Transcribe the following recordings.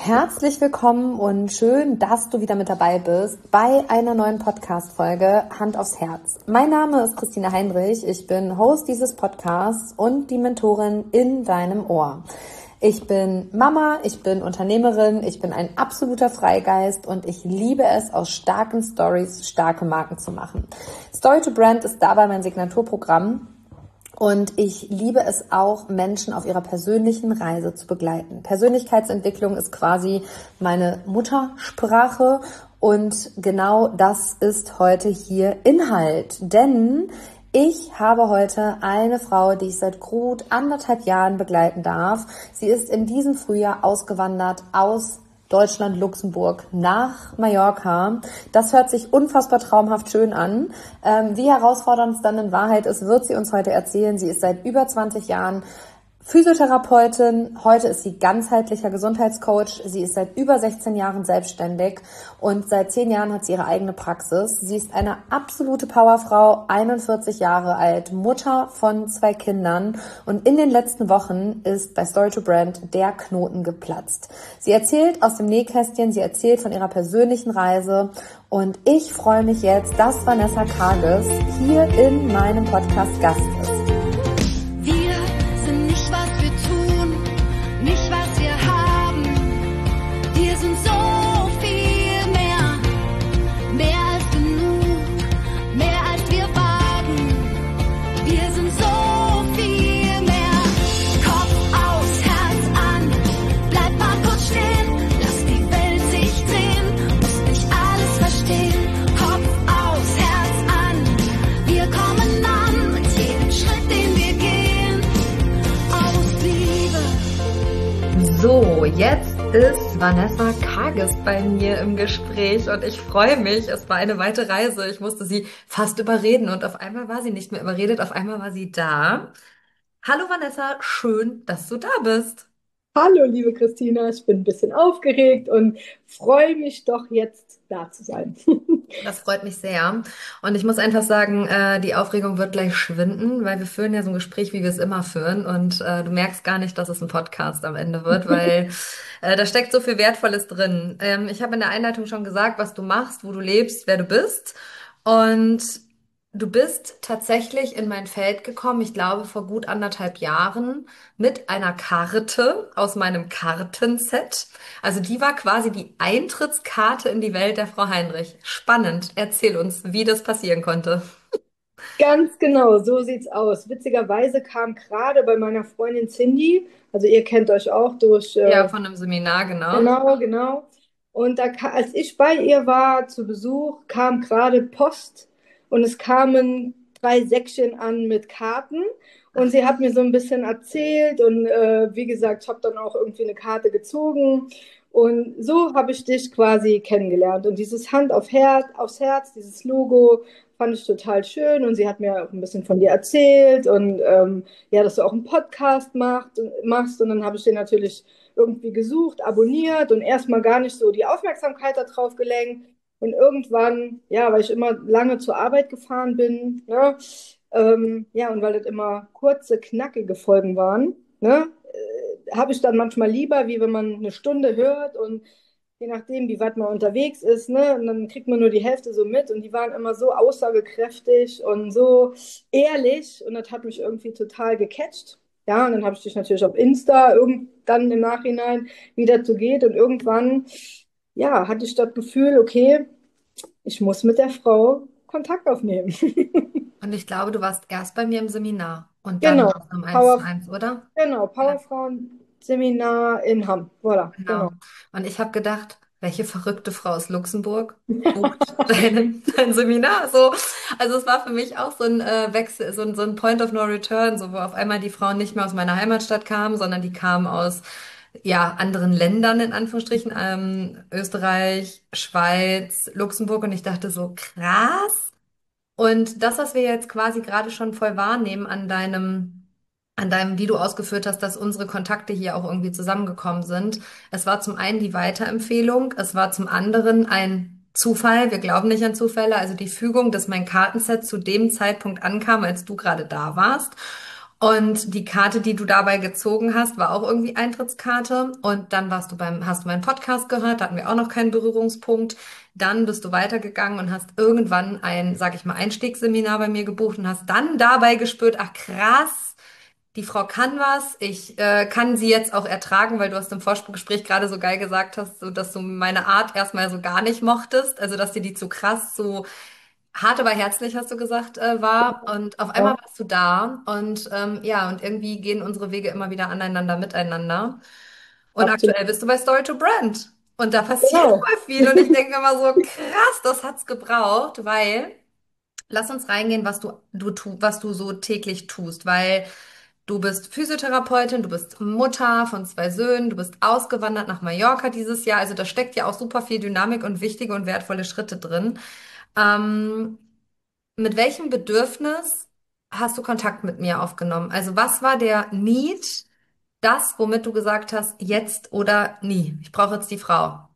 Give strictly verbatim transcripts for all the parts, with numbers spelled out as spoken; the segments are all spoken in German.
Herzlich willkommen und schön, dass du wieder mit dabei bist bei einer neuen Podcast-Folge Hand aufs Herz. Mein Name ist Christina Heinrich, ich bin Host dieses Podcasts und die Mentorin in deinem Ohr. Ich bin Mama, ich bin Unternehmerin, ich bin ein absoluter Freigeist und ich liebe es, aus starken Stories starke Marken zu machen. Story to Brand ist dabei mein Signaturprogramm. Und ich liebe es auch, Menschen auf ihrer persönlichen Reise zu begleiten. Persönlichkeitsentwicklung ist quasi meine Muttersprache und genau das ist heute hier Inhalt. Denn ich habe heute eine Frau, die ich seit gut anderthalb Jahren begleiten darf. Sie ist in diesem Frühjahr ausgewandert aus Deutschland, Luxemburg nach Mallorca. Das hört sich unfassbar traumhaft schön an. Ähm, wie herausfordernd es dann in Wahrheit ist, wird sie uns heute erzählen. Sie ist seit über zwanzig Jahren Physiotherapeutin, heute ist sie ganzheitlicher Gesundheitscoach, sie ist seit über sechzehn Jahren selbstständig und seit zehn Jahren hat sie ihre eigene Praxis. Sie ist eine absolute Powerfrau, einundvierzig Jahre alt, Mutter von zwei Kindern und in den letzten Wochen ist bei Story to Brand der Knoten geplatzt. Sie erzählt aus dem Nähkästchen, sie erzählt von ihrer persönlichen Reise und ich freue mich jetzt, dass Vanessa Karges hier in meinem Podcast Gast ist. Nicht, was wir haben, wir sind so viel mehr, mehr als genug, mehr als wir wagen, wir sind so viel mehr, Kopf aus, Herz an, bleib mal kurz stehen, lass die Welt sich drehen, musst nicht alles verstehen, Kopf aus, Herz an, wir kommen an mit jedem Schritt, den wir gehen, aus Liebe. So, jetzt ist Vanessa Karges bei mir im Gespräch und ich freue mich. Es war eine weite Reise. Ich musste sie fast überreden und auf einmal war sie nicht mehr überredet, auf einmal war sie da. Hallo Vanessa, schön, dass du da bist. Hallo, liebe Christina, ich bin ein bisschen aufgeregt und freue mich doch jetzt da zu sein. Das freut mich sehr. Und ich muss einfach sagen, äh, die Aufregung wird gleich schwinden, weil wir führen ja so ein Gespräch, wie wir es immer führen. Und äh, du merkst gar nicht, dass es ein Podcast am Ende wird, weil äh, da steckt so viel Wertvolles drin. Ähm, ich habe in der Einleitung schon gesagt, was du machst, wo du lebst, wer du bist. Und du bist tatsächlich in mein Feld gekommen, ich glaube vor gut anderthalb Jahren, mit einer Karte aus meinem Kartenset. Also die war quasi die Eintrittskarte in die Welt der Frau Heinrich. Spannend. Erzähl uns, wie das passieren konnte. Ganz genau, so sieht's aus. Witzigerweise kam gerade bei meiner Freundin Cindy, also ihr kennt euch auch durch, Ja, äh, von einem Seminar, genau. genau, genau. Und da, ka- als ich bei ihr war zu Besuch, kam gerade Post und es kamen drei Säckchen an mit Karten. Und sie hat mir so ein bisschen erzählt und äh, wie gesagt, ich habe dann auch irgendwie eine Karte gezogen. Und so habe ich dich quasi kennengelernt. Und dieses Hand auf Herz, aufs Herz, dieses Logo fand ich total schön. Und sie hat mir auch ein bisschen von dir erzählt und ähm, ja, dass du auch einen Podcast macht, machst. Und dann habe ich den natürlich irgendwie gesucht, abonniert und erstmal gar nicht so die Aufmerksamkeit darauf gelenkt. Und irgendwann, ja, weil ich immer lange zur Arbeit gefahren bin, ne, ähm, ja, und weil das immer kurze, knackige Folgen waren, ne, äh, habe ich dann manchmal lieber, wie wenn man eine Stunde hört und je nachdem, wie weit man unterwegs ist, ne, und dann kriegt man nur die Hälfte so mit und die waren immer so aussagekräftig und so ehrlich und das hat mich irgendwie total gecatcht. Ja, und dann habe ich dich natürlich auf Insta irgendwann im Nachhinein, wie das so geht und irgendwann, ja, hatte ich das Gefühl, okay, ich muss mit der Frau Kontakt aufnehmen. Und ich glaube, du warst erst bei mir im Seminar und dann Genau, warst du im eins zu Power, eins, oder? genau, Ja. Powerfrauen-Seminar in Hamm. Voilà, Genau. genau. Und ich habe gedacht, welche verrückte Frau aus Luxemburg bucht dein, dein Seminar so. Also es war für mich auch so ein äh, Wechsel, so ein, so ein Point of No Return, so wo auf einmal die Frauen nicht mehr aus meiner Heimatstadt kamen, sondern die kamen aus ja anderen Ländern in Anführungsstrichen, ähm, Österreich, Schweiz, Luxemburg und ich dachte so krass. Und das, was wir jetzt quasi gerade schon voll wahrnehmen an deinem, an deinem, wie du ausgeführt hast, dass unsere Kontakte hier auch irgendwie zusammengekommen sind. Es war zum einen die Weiterempfehlung, es war zum anderen ein Zufall. Wir glauben nicht an Zufälle, also die Fügung, dass mein Kartenset zu dem Zeitpunkt ankam, als du gerade da warst. Und die Karte, die du dabei gezogen hast, war auch irgendwie Eintrittskarte. Und dann warst du beim, hast du meinen Podcast gehört, da hatten wir auch noch keinen Berührungspunkt. Dann bist du weitergegangen und hast irgendwann ein, sag ich mal, Einstiegsseminar bei mir gebucht und hast dann dabei gespürt, ach krass, die Frau kann was. Ich äh, kann sie jetzt auch ertragen, weil du hast im Vorgespräch gerade so geil gesagt hast, so, dass du meine Art erstmal so gar nicht mochtest. Also, dass dir die zu krass, so hart, aber herzlich, hast du gesagt, äh, war. Und auf einmal Ja, warst du da. Und ähm, ja, und irgendwie gehen unsere Wege immer wieder aneinander, miteinander. Und absolut. aktuell bist du bei Story to Brand. Und da passiert Genau. voll viel. Und ich denke immer so, krass, das hat's gebraucht, weil lass uns reingehen, was du, du tu, was du so täglich tust, weil du bist Physiotherapeutin, du bist Mutter von zwei Söhnen, du bist ausgewandert nach Mallorca dieses Jahr. Also da steckt ja auch super viel Dynamik und wichtige und wertvolle Schritte drin. Ähm, mit welchem Bedürfnis hast du Kontakt mit mir aufgenommen? Also was war der Need, das, womit du gesagt hast, jetzt oder nie? Ich brauche jetzt die Frau.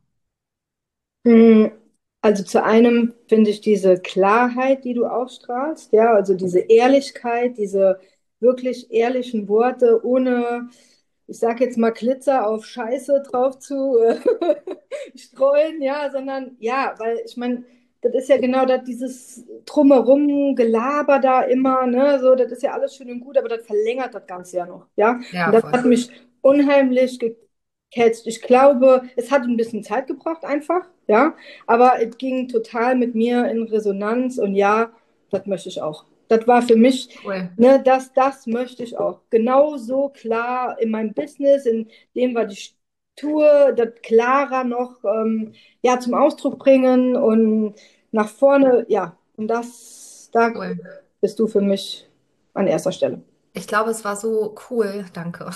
Mm, Also zu einem finde ich diese Klarheit, die du ausstrahlst, ja, also diese Ehrlichkeit, diese wirklich ehrlichen Worte, ohne, ich sag jetzt mal, Glitzer auf Scheiße drauf zu äh, streuen, ja, sondern ja, weil ich meine, das ist ja genau das, dieses Drumherum, Gelaber da immer, ne, so, das ist ja alles schön und gut, aber das verlängert das Ganze ja noch, ja, und Ja, das voll. hat mich unheimlich gecatcht. Ich glaube, es hat ein bisschen Zeit gebraucht einfach, ja, aber es ging total mit mir in Resonanz und ja, das möchte ich auch. Das war für mich, Cool. ne, das, das möchte ich auch. Genauso klar in meinem Business, in dem, was ich tue, das klarer noch ähm, ja, zum Ausdruck bringen und nach vorne, ja, und das, da Cool. bist du für mich an erster Stelle. Ich glaube, es war so cool. Danke.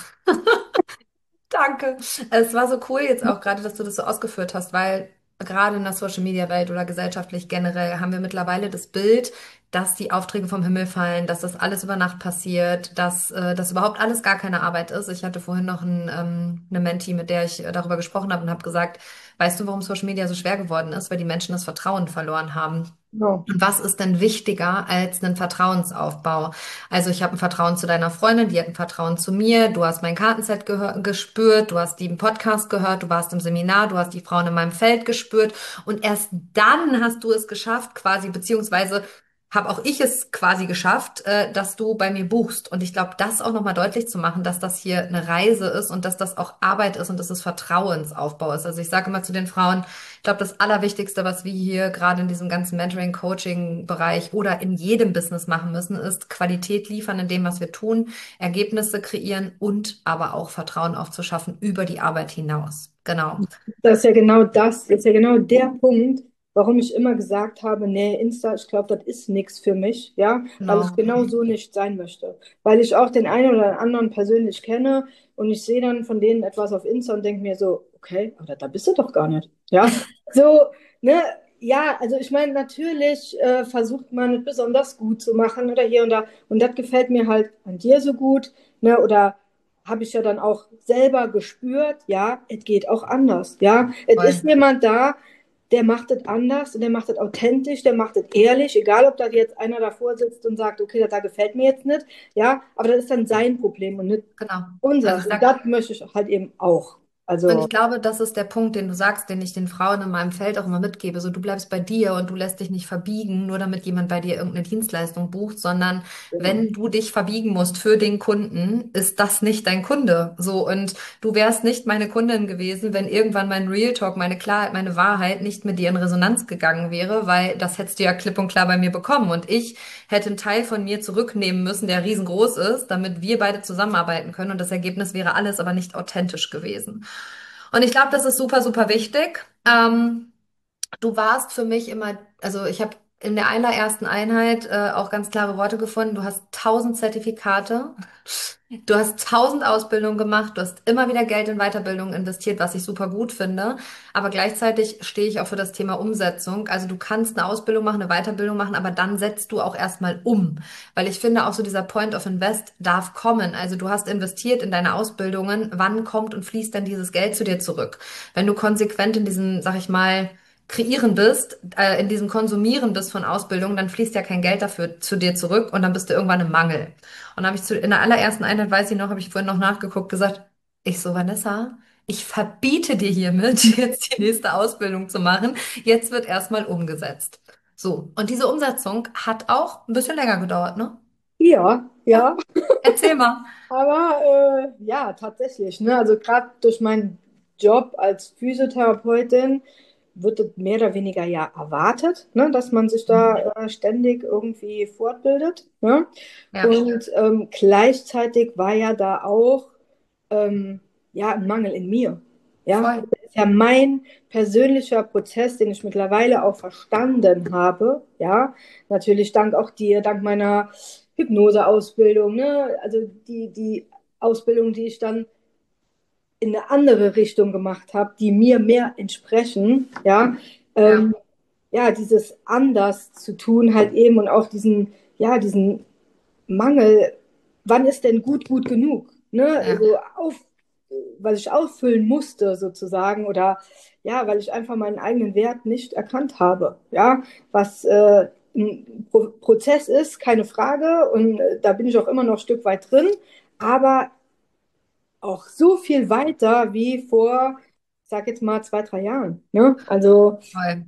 Danke. Es war so cool jetzt auch gerade, dass du das so ausgeführt hast, weil gerade in der Social Media Welt oder gesellschaftlich generell haben wir mittlerweile das Bild, dass die Aufträge vom Himmel fallen, dass das alles über Nacht passiert, dass äh, das überhaupt alles gar keine Arbeit ist. Ich hatte vorhin noch ein, ähm, eine Mentee, mit der ich äh, darüber gesprochen habe und habe gesagt, weißt du, warum Social Media so schwer geworden ist? Weil die Menschen das Vertrauen verloren haben. Genau. Und was ist denn wichtiger als einen Vertrauensaufbau? Also ich habe ein Vertrauen zu deiner Freundin, die hat ein Vertrauen zu mir, du hast mein Kartenset gehör- gespürt, du hast den Podcast gehört, du warst im Seminar, du hast die Frauen in meinem Feld gespürt und erst dann hast du es geschafft, quasi, beziehungsweise habe auch ich es quasi geschafft, äh, dass du bei mir buchst. Und ich glaube, das auch nochmal deutlich zu machen, dass das hier eine Reise ist und dass das auch Arbeit ist und dass es Vertrauensaufbau ist. Also ich sage immer zu den Frauen, ich glaube, das Allerwichtigste, was wir hier gerade in diesem ganzen Mentoring, Coaching-Bereich oder in jedem Business machen müssen, ist Qualität liefern in dem, was wir tun, Ergebnisse kreieren und aber auch Vertrauen aufzuschaffen über die Arbeit hinaus. Genau, Das ist ja genau das, das ist ja genau der Punkt, warum ich immer gesagt habe, nee, Insta, ich glaube, das ist nichts für mich, ja, weil ich genau, genau so nicht sein möchte. Weil ich auch den einen oder anderen persönlich kenne und ich sehe dann von denen etwas auf Insta und denke mir so, okay, aber da bist du doch gar nicht, ja. So, ne, ja, also ich meine, natürlich äh, versucht man es besonders gut zu machen oder hier und da und das gefällt mir halt an dir so gut, ne, oder habe ich ja dann auch selber gespürt, ja, es geht auch anders, ja. Es ist voll. jemand da, der macht es anders und der macht es authentisch, der macht es ehrlich, egal ob da jetzt einer davor sitzt und sagt, okay, das da gefällt mir jetzt nicht, ja, aber das ist dann sein Problem und nicht Genau. Also unseres. ich Und sag, das möchte ich halt eben auch. und Also, ich glaube, das ist der Punkt, den du sagst, den ich den Frauen in meinem Feld auch immer mitgebe. So, du bleibst bei dir und du lässt dich nicht verbiegen, nur damit jemand bei dir irgendeine Dienstleistung bucht, sondern genau. wenn du dich verbiegen musst für den Kunden, ist das nicht dein Kunde. So, und du wärst nicht meine Kundin gewesen, wenn irgendwann mein Real Talk, meine Klarheit, meine Wahrheit nicht mit dir in Resonanz gegangen wäre, weil das hättest du ja klipp und klar bei mir bekommen. Und ich hätte einen Teil von mir zurücknehmen müssen, der riesengroß ist, damit wir beide zusammenarbeiten können. Und das Ergebnis wäre alles aber nicht authentisch gewesen. Und ich glaube, das ist super, super wichtig. Ähm, du warst für mich immer, also ich habe in der allerersten Einheit äh, auch ganz klare Worte gefunden. Du hast tausend Zertifikate, du hast tausend Ausbildungen gemacht, du hast immer wieder Geld in Weiterbildung investiert, was ich super gut finde. Aber gleichzeitig stehe ich auch für das Thema Umsetzung. Also du kannst eine Ausbildung machen, eine Weiterbildung machen, aber dann setzt du auch erstmal um. Weil ich finde auch so dieser Point of Invest darf kommen. Also du hast investiert in deine Ausbildungen. Wann kommt und fließt denn dieses Geld zu dir zurück? Wenn du konsequent in diesen, sag ich mal, Kreieren bist, äh, in diesem Konsumieren bist von Ausbildung, dann fließt ja kein Geld dafür zu dir zurück und dann bist du irgendwann im Mangel. Und dann habe ich zu, in der allerersten Einheit, weiß ich noch, habe ich vorhin noch nachgeguckt, gesagt, ich so, Vanessa, ich verbiete dir hiermit, jetzt die nächste Ausbildung zu machen. Jetzt wird erstmal umgesetzt. So, und diese Umsetzung hat auch ein bisschen länger gedauert, ne? Ja, Ja, ja. erzähl mal. Aber äh, ja, tatsächlich. Ne? Also gerade durch meinen Job als Physiotherapeutin wird es mehr oder weniger ja erwartet, ne? Dass man sich da äh, ständig irgendwie fortbildet. Ne? Ja, Und ähm, gleichzeitig war ja da auch ähm, ja, ein Mangel in mir. Ja, voll. das ist ja mein persönlicher Prozess, den ich mittlerweile auch verstanden habe. Ja, natürlich dank auch dir, dank meiner Hypnoseausbildung, ne? Also die, die Ausbildung, die ich dann in eine andere Richtung gemacht habe, die mir mehr entsprechen. Ja, Ja, ähm, ja, dieses anders zu tun halt eben und auch diesen, ja, diesen Mangel, wann ist denn gut gut genug? Ne? ja, Also auf, was ich auffüllen musste sozusagen oder ja, weil ich einfach meinen eigenen Wert nicht erkannt habe. Ja, was äh, ein Pro Prozess ist, keine Frage und äh, da bin ich auch immer noch ein Stück weit drin, aber auch so viel weiter wie vor, ich sag jetzt mal zwei, drei Jahren. Ne? Also voll.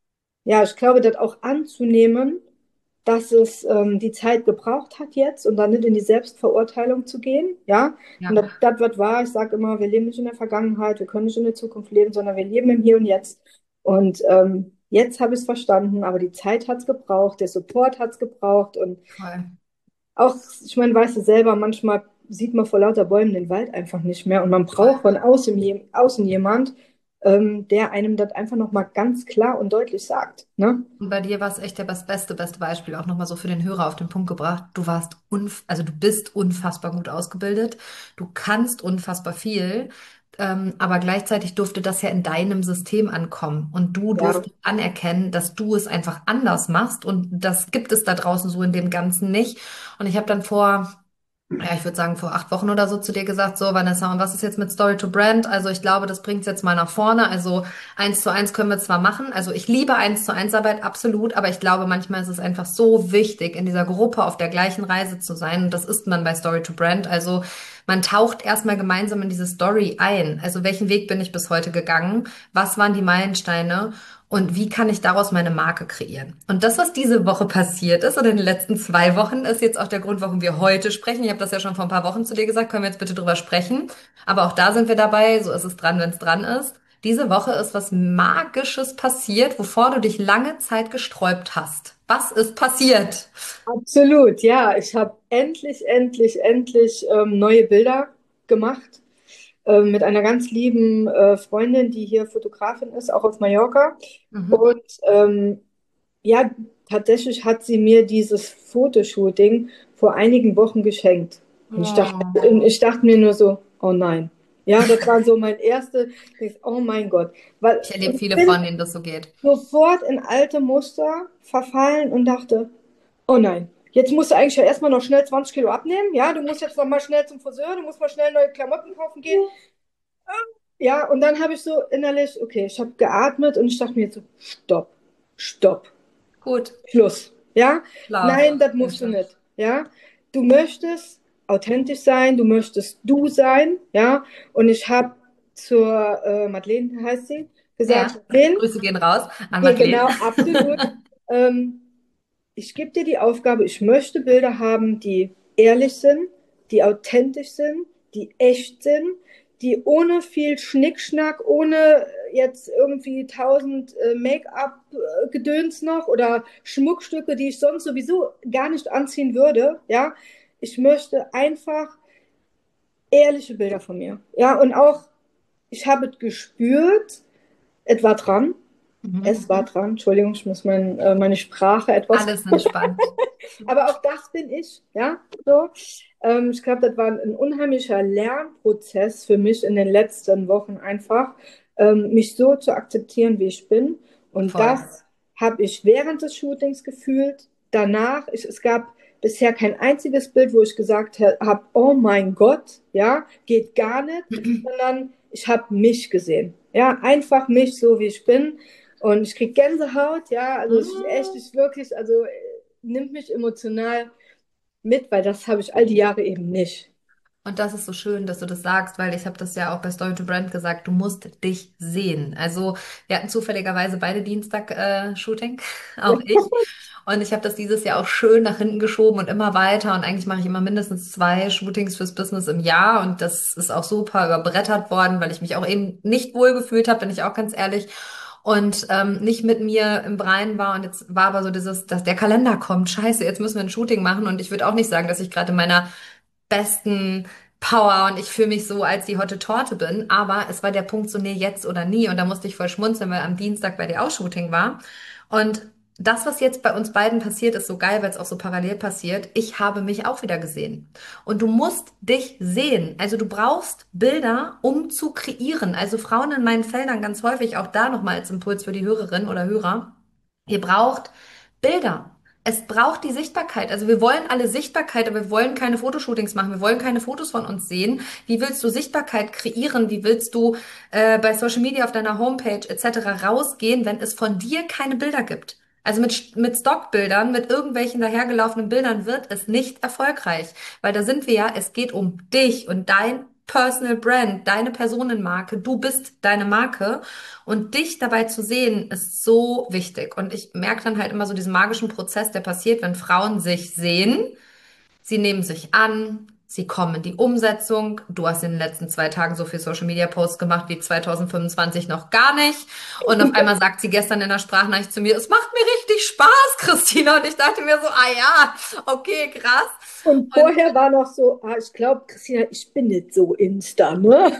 ja, ich glaube, das auch anzunehmen, dass es ähm, die Zeit gebraucht hat jetzt und dann nicht in die Selbstverurteilung zu gehen, ja. Und Ja. das, das wird wahr. Ich sage immer, wir leben nicht in der Vergangenheit, wir können nicht in der Zukunft leben, sondern wir leben im Hier und Jetzt. Und ähm, jetzt habe ich es verstanden, aber die Zeit hat es gebraucht, der Support hat es gebraucht und Voll. auch, ich meine, weißt du selber, manchmal sieht man vor lauter Bäumen den Wald einfach nicht mehr und man braucht von außen, je, außen jemand, ähm, der einem das einfach nochmal ganz klar und deutlich sagt, ne? Und bei dir war es echt ja das beste, beste Beispiel, auch nochmal so für den Hörer auf den Punkt gebracht. Du warst unf also du bist unfassbar gut ausgebildet. Du kannst unfassbar viel. Ähm, aber gleichzeitig durfte das ja in deinem System ankommen. Und du Ja, durftest anerkennen, dass du es einfach anders machst. Und das gibt es da draußen so in dem Ganzen nicht. Und ich habe dann vor ja, ich würde sagen, vor acht Wochen oder so zu dir gesagt, so, Vanessa, und was ist jetzt mit Story to Brand? Also ich glaube, das bringt's jetzt mal nach vorne. Also eins zu eins können wir zwar machen. Also ich liebe eins zu eins Arbeit, absolut. Aber ich glaube, manchmal ist es einfach so wichtig, in dieser Gruppe auf der gleichen Reise zu sein. Und das ist man bei Story to Brand. Also man taucht erstmal gemeinsam in diese Story ein. Also welchen Weg bin ich bis heute gegangen? Was waren die Meilensteine? Und wie kann ich daraus meine Marke kreieren? Und das, was diese Woche passiert ist oder in den letzten zwei Wochen, ist jetzt auch der Grund, warum wir heute sprechen. Ich habe das ja schon vor ein paar Wochen zu dir gesagt, können wir jetzt bitte drüber sprechen. Aber auch da sind wir dabei, so ist es dran, wenn es dran ist. Diese Woche ist was Magisches passiert, wovor du dich lange Zeit gesträubt hast. Was ist passiert? absolut, ja. Ich habe endlich, endlich, endlich ähm, neue Bilder gemacht ähm, mit einer ganz lieben äh, Freundin, die hier Fotografin ist, auch auf Mallorca. Mhm. Und ähm, ja, tatsächlich hat sie mir dieses Fotoshooting vor einigen Wochen geschenkt. Und ich dachte, Oh. und ich dachte mir nur so, oh nein. Ja, das war so mein erster, oh mein Gott. Weil Ich und erlebe ich viele, bin von denen das so geht. sofort in alte Muster verfallen und dachte, oh nein, jetzt musst du eigentlich ja erstmal noch schnell zwanzig Kilo abnehmen. Ja, du musst jetzt noch mal schnell zum Friseur, du musst mal schnell neue Klamotten kaufen gehen. Ja, und dann habe ich so innerlich, okay, ich habe geatmet und ich dachte mir jetzt so, stopp, stopp. Gut, Schluss. Ja? Love. Nein, das Sehr musst du schön. nicht. Ja? Du möchtest authentisch sein, du möchtest du sein, ja? Und ich habe zur äh, Madeleine, heißt sie, gesagt, Ja, Madeleine, Grüße gehen raus an ja, Madeleine. genau, absolut. Ähm, ich gebe dir die Aufgabe, ich möchte Bilder haben, die ehrlich sind, die authentisch sind, die echt sind, die ohne viel Schnickschnack, ohne jetzt irgendwie tausend äh, Make-up-Gedöns noch oder Schmuckstücke, die ich sonst sowieso gar nicht anziehen würde. Ja, ich möchte einfach ehrliche Bilder von mir. Ja, und auch, ich habe gespürt, etwa dran. Mhm. Es war dran, Entschuldigung, ich muss mein, äh, meine Sprache etwas. Alles entspannt. Aber auch das bin ich, ja. So. Ähm, ich glaube, das war ein unheimlicher Lernprozess für mich in den letzten Wochen einfach, ähm, mich so zu akzeptieren, wie ich bin. Und Voll. das habe ich während des Shootings gefühlt. Danach, ich, es gab bisher kein einziges Bild, wo ich gesagt habe, oh mein Gott, ja, geht gar nicht, sondern ich habe mich gesehen. Ja, einfach mich so, wie ich bin. Und ich kriege Gänsehaut, ja, also es ist echt, Mm. ich wirklich, also äh, nimmt mich emotional mit, weil das habe ich all die Jahre eben nicht. Und das ist so schön, dass du das sagst, weil ich habe das ja auch bei Story to Brand gesagt, du musst dich sehen. Also wir hatten zufälligerweise beide Dienstag äh, Shooting, auch ich. Und ich habe das dieses Jahr auch schön nach hinten geschoben und immer weiter. Und eigentlich mache ich immer mindestens zwei Shootings fürs Business im Jahr. Und das ist auch super überbrettert worden, weil ich mich auch eben nicht wohl gefühlt habe, bin ich auch ganz ehrlich. Und ähm, nicht mit mir im Reinen war. Und jetzt war aber so dieses, dass der Kalender kommt. Scheiße, jetzt müssen wir ein Shooting machen. Und ich würde auch nicht sagen, dass ich gerade in meiner besten Power und ich fühle mich so, als die Hotte Torte bin. Aber es war der Punkt so, nee, jetzt oder nie. Und da musste ich voll schmunzeln, weil am Dienstag bei dir auch Shooting war. Und das, was jetzt bei uns beiden passiert, ist so geil, weil es auch so parallel passiert. Ich habe mich auch wieder gesehen. Und du musst dich sehen. Also du brauchst Bilder, um zu kreieren. Also Frauen in meinen Feldern ganz häufig, auch da nochmal als Impuls für die Hörerin oder Hörer. Ihr braucht Bilder. Es braucht die Sichtbarkeit. Also wir wollen alle Sichtbarkeit, aber wir wollen keine Fotoshootings machen. Wir wollen keine Fotos von uns sehen. Wie willst du Sichtbarkeit kreieren? Wie willst du äh, bei Social Media auf deiner Homepage et cetera rausgehen, wenn es von dir keine Bilder gibt? Also mit, mit Stockbildern, mit irgendwelchen dahergelaufenen Bildern wird es nicht erfolgreich. Weil da sind wir ja, es geht um dich und dein Personal Brand, deine Personenmarke. Du bist deine Marke. Und dich dabei zu sehen, ist so wichtig. Und ich merke dann halt immer so diesen magischen Prozess, der passiert, wenn Frauen sich sehen. Sie nehmen sich an, sie kommen in die Umsetzung. Du hast in den letzten zwei Tagen so viel Social Media Posts gemacht wie zwanzig fünfundzwanzig noch gar nicht. Und auf einmal sagt sie gestern in der Sprachnachricht zu mir, es macht mir richtig Spaß, Christina. Und ich dachte mir so, ah ja, okay, krass. Und Und vorher war noch so, ah, ich glaube, Christina, ich bin nicht so Insta, ne?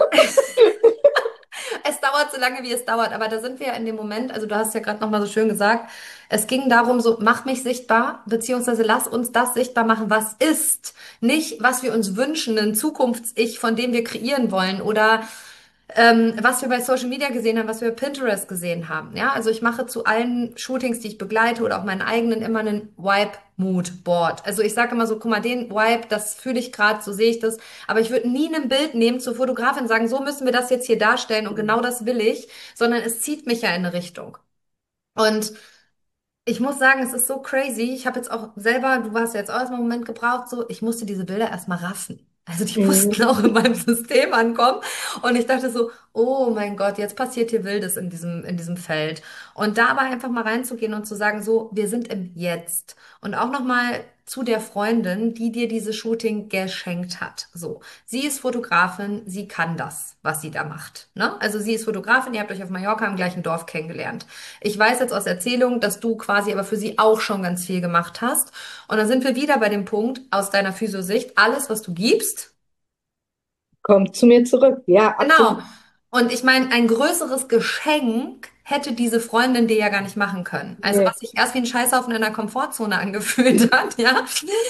es dauert so lange, wie es dauert, aber da sind wir ja in dem Moment, also du hast ja gerade nochmal so schön gesagt, es ging darum, so, mach mich sichtbar, beziehungsweise lass uns das sichtbar machen, was ist. Nicht, was wir uns wünschen, ein Zukunfts-Ich, von dem wir kreieren wollen oder ähm, was wir bei Social Media gesehen haben, was wir bei Pinterest gesehen haben. Ja, also ich mache zu allen Shootings, die ich begleite oder auch meinen eigenen immer einen Vibe-Mood-Board. Also ich sage immer so, guck mal, den Vibe, das fühle ich gerade, so sehe ich das. Aber ich würde nie ein Bild nehmen zur Fotografin und sagen, so müssen wir das jetzt hier darstellen und genau das will ich, sondern es zieht mich ja in eine Richtung. Und ich muss sagen, es ist so crazy. Ich habe jetzt auch selber, du hast ja jetzt auch erstmal einen Moment gebraucht, so, ich musste diese Bilder erstmal raffen. Also die Mhm. mussten auch in meinem System ankommen. Und ich dachte so, oh mein Gott, jetzt passiert hier Wildes in diesem, in diesem Feld. Und da aber einfach mal reinzugehen und zu sagen, so, wir sind im Jetzt. Und auch nochmal zu der Freundin, die dir dieses Shooting geschenkt hat. So, sie ist Fotografin, sie kann das, was sie da macht. Ne? Also sie ist Fotografin, ihr habt euch auf Mallorca im gleichen Dorf kennengelernt. Ich weiß jetzt aus Erzählung, dass du quasi aber für sie auch schon ganz viel gemacht hast. Und dann sind wir wieder bei dem Punkt aus deiner Physiosicht, alles, was du gibst, Kommt zu mir zurück. Ja, genau. absolut. Und ich meine, ein größeres Geschenk hätte diese Freundin dir ja gar nicht machen können. Also Nee. was sich erst wie ein Scheißhaufen in der Komfortzone angefühlt hat, ja,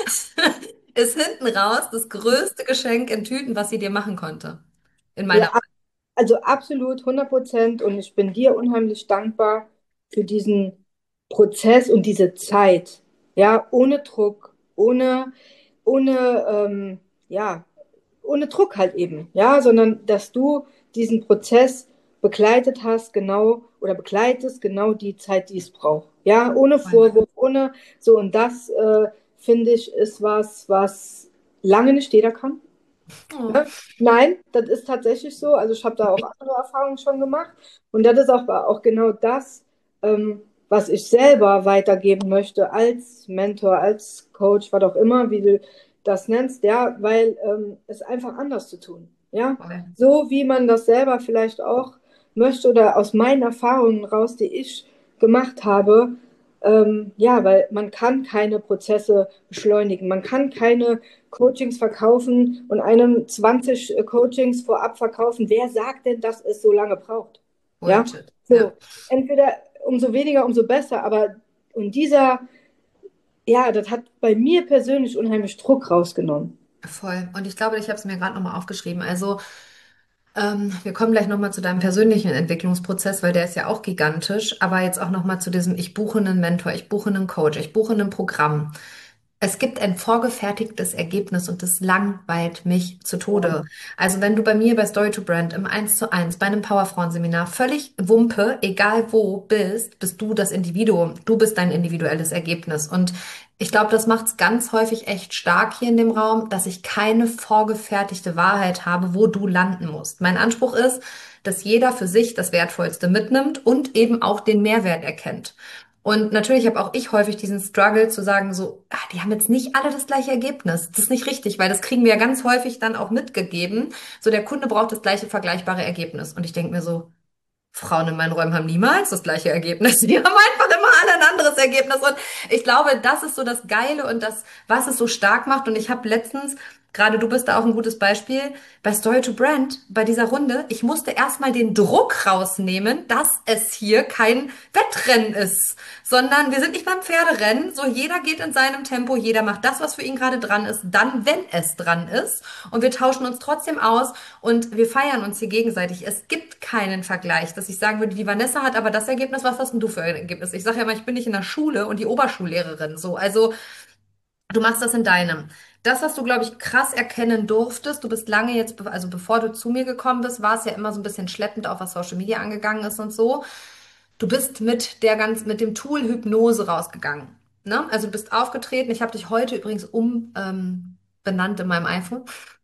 ist hinten raus das größte Geschenk in Tüten, was sie dir machen konnte. In meiner Ja, also absolut hundert Prozent. Und ich bin dir unheimlich dankbar für diesen Prozess und diese Zeit. Ja, ohne Druck, ohne, ohne, ähm, ja, ohne Druck halt eben. Ja, sondern dass du diesen Prozess begleitet hast, genau, oder begleitest genau die Zeit, die es braucht. Ja, ohne Meinung. Vorwurf, ohne so. Und das, äh, finde ich, ist was, was lange nicht jeder kann. Oh. Ne? Nein, das ist tatsächlich so. Also ich habe da auch andere Erfahrungen schon gemacht. Und das ist auch, auch genau das, ähm, was ich selber weitergeben möchte als Mentor, als Coach, was auch immer, wie du das nennst, ja, weil ähm, es einfach anders zu tun. Ja, Voll. so wie man das selber vielleicht auch möchte oder aus meinen Erfahrungen raus, die ich gemacht habe, ähm, ja, weil man kann keine Prozesse beschleunigen, man kann keine Coachings verkaufen und einem zwanzig äh, Coachings vorab verkaufen. Wer sagt denn, dass es so lange braucht? Ja, Bullshit. Ja. so, entweder umso weniger, umso besser, aber und dieser, ja, das hat bei mir persönlich unheimlich Druck rausgenommen. Voll. Und ich glaube, ich habe es mir gerade nochmal aufgeschrieben. Also, ähm, wir kommen gleich nochmal zu deinem persönlichen Entwicklungsprozess, weil der ist ja auch gigantisch. Aber jetzt auch nochmal zu diesem, ich buche einen Mentor, ich buche einen Coach, ich buche ein Programm. Es gibt ein vorgefertigtes Ergebnis und das langweilt mich zu Ja, Tode. Also wenn du bei mir bei Story to Brand im Eins zu Eins bei einem Powerfrauenseminar völlig Wumpe, egal wo bist, bist du das Individuum. Du bist dein individuelles Ergebnis. Und ich glaube, das macht es ganz häufig echt stark hier in dem Raum, dass ich keine vorgefertigte Wahrheit habe, wo du landen musst. Mein Anspruch ist, dass jeder für sich das Wertvollste mitnimmt und eben auch den Mehrwert erkennt. Und natürlich habe auch ich häufig diesen Struggle zu sagen, so, ah, die haben jetzt nicht alle das gleiche Ergebnis. Das ist nicht richtig, weil das kriegen wir ja ganz häufig dann auch mitgegeben. So, der Kunde braucht das gleiche vergleichbare Ergebnis. Und ich denke mir so, Frauen in meinen Räumen haben niemals das gleiche Ergebnis. Die haben einfach immer alle ein anderes Ergebnis. Und ich glaube, das ist so das Geile und das, was es so stark macht. Und ich habe letztens, gerade du bist da auch ein gutes Beispiel, bei Story to Brand, bei dieser Runde, ich musste erstmal den Druck rausnehmen, dass es hier kein Wettrennen ist, sondern wir sind nicht beim Pferderennen. So, jeder geht in seinem Tempo, jeder macht das, was für ihn gerade dran ist, dann, wenn es dran ist. Und wir tauschen uns trotzdem aus und wir feiern uns hier gegenseitig. Es gibt keinen Vergleich, dass ich sagen würde, die Vanessa hat aber das Ergebnis, was hast denn du für ein Ergebnis? Ich sage ja immer, ich bin nicht in der Schule und die Oberschullehrerin. So, also du machst das in deinem. Das, was du, glaube ich, krass erkennen durftest, du bist lange jetzt, be- also bevor du zu mir gekommen bist, war es ja immer so ein bisschen schleppend, auch was Social Media angegangen ist und so. Du bist mit der ganz, mit dem Tool Hypnose rausgegangen. Ne? Also du bist aufgetreten. Ich habe dich heute übrigens um ähm, benannt in meinem iPhone.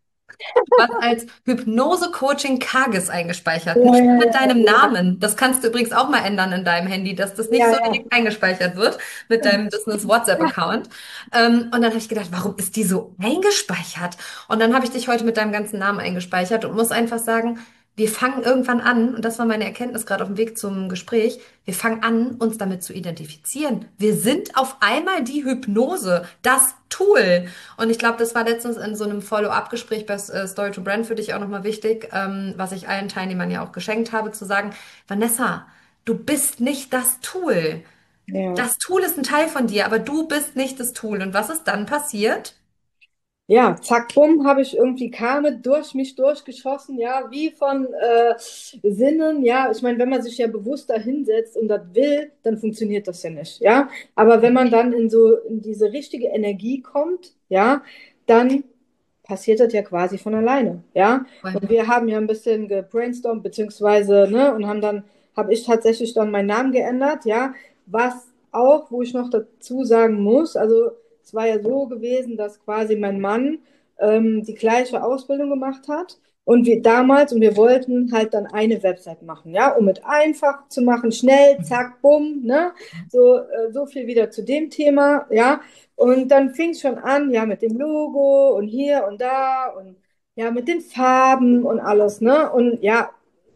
Was als Hypnose-Coaching Kagis eingespeichert. ja, Nicht ja, mit deinem ja, Namen. Das kannst du übrigens auch mal ändern in deinem Handy, dass das nicht ja, so ja. direkt eingespeichert wird mit deinem Business WhatsApp-Account. Ähm, und dann habe ich gedacht, warum ist die so eingespeichert? Und dann habe ich dich heute mit deinem ganzen Namen eingespeichert und muss einfach sagen, wir fangen irgendwann an, und das war meine Erkenntnis gerade auf dem Weg zum Gespräch, wir fangen an, uns damit zu identifizieren. Wir sind auf einmal die Hypnose, das Tool. Und ich glaube, das war letztens in so einem Follow-up-Gespräch bei äh, Story to Brand für dich auch nochmal wichtig, ähm, was ich allen Teilnehmern ja auch geschenkt habe, zu sagen, Vanessa, du bist nicht das Tool. Ja. Das Tool ist ein Teil von dir, aber du bist nicht das Tool. Und was ist dann passiert? Ja, zack, bumm, habe ich irgendwie Karme durch mich durchgeschossen, ja, wie von äh, Sinnen, ja. Ich meine, wenn man sich ja bewusst da hinsetzt und das will, dann funktioniert das ja nicht, ja. Aber wenn man dann in so in diese richtige Energie kommt, ja, dann passiert das ja quasi von alleine, ja. Und wir haben ja ein bisschen gebrainstormt, beziehungsweise, ne, und haben dann, habe ich tatsächlich dann meinen Namen geändert, ja. Was auch, wo ich noch dazu sagen muss, also es war ja so gewesen, dass quasi mein Mann ähm, die gleiche Ausbildung gemacht hat und wir damals und wir wollten halt dann eine Website machen, ja, um es einfach zu machen, schnell, zack, bumm, ne, so, äh, so viel wieder zu dem Thema, ja, und dann fing es schon an, ja, mit dem Logo und hier und da und ja, mit den Farben und alles, ne, und ja,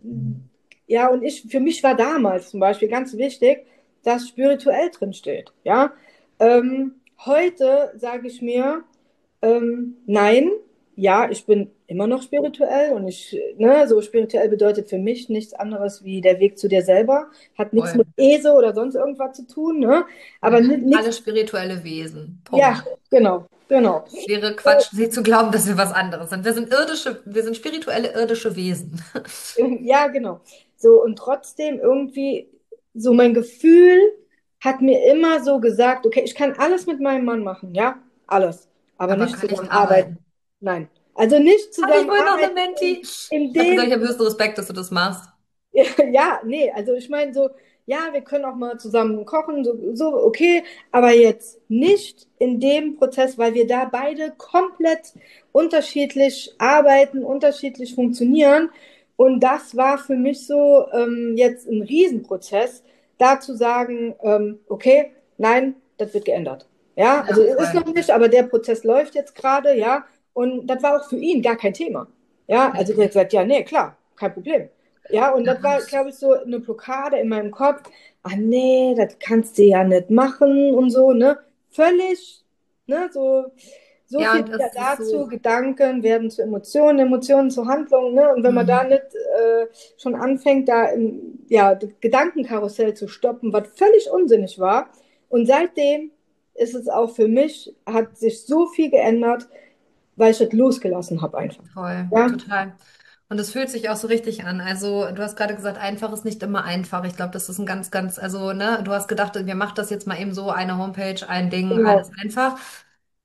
ja, und ich, für mich war damals zum Beispiel ganz wichtig, dass spirituell drin steht, ja, ähm, heute sage ich mir, ähm, nein, ja, ich bin immer noch spirituell und ich, ne, so spirituell bedeutet für mich nichts anderes wie der Weg zu dir selber, hat nichts Voll. mit ESO oder sonst irgendwas zu tun, ne, Wir aber ni- sind nichts, alle spirituelle Wesen. ja, Punkt. genau, genau. Wäre Quatsch, sie zu glauben, dass wir was anderes sind. Wir sind irdische, wir sind spirituelle irdische Wesen. Ja, genau. So, und trotzdem irgendwie, so mein Gefühl hat mir immer so gesagt, okay, ich kann alles mit meinem Mann machen, ja, alles, aber Aber nicht kann nicht zusammenarbeiten. arbeiten. Nein. Also nicht Habe ich wohl noch eine zusammenarbeiten Menti? in, in Ich habe gesagt, dem, ich habe höchsten Respekt, dass du das machst. ja, nee, also ich meine so, ja, wir können auch mal zusammen kochen, so, so, okay, aber jetzt nicht in dem Prozess, weil wir da beide komplett unterschiedlich arbeiten, unterschiedlich funktionieren. Und das war für mich so ähm, jetzt ein Riesenprozess, da zu sagen, ähm, okay, nein, das wird geändert. Ja, Ja, also es ist voll. noch nicht, aber der Prozess läuft jetzt gerade, ja, und das war auch für ihn gar kein Thema. Ja, also der hat gesagt, ja, nee, klar, kein Problem. Ja, und das war, glaube ich, so eine Blockade in meinem Kopf. Ah, nee, das kannst du ja nicht machen und so, ne? Völlig, ne? So, so Ja, viel und wieder das ist dazu. so, Gedanken werden zu Emotionen, Emotionen zu Handlungen, ne? Und wenn man da hm. nicht äh, schon anfängt, da in, ja, das Gedankenkarussell zu stoppen, was völlig unsinnig war. Und seitdem ist es auch für mich, hat sich so viel geändert, weil ich das losgelassen habe einfach. Voll, Ja, total. Und es fühlt sich auch so richtig an. Also, du hast gerade gesagt, einfach ist nicht immer einfach. Ich glaube, das ist ein ganz, ganz, also, ne, du hast gedacht, wir machen das jetzt mal eben so, eine Homepage, ein Ding, alles genau. einfach.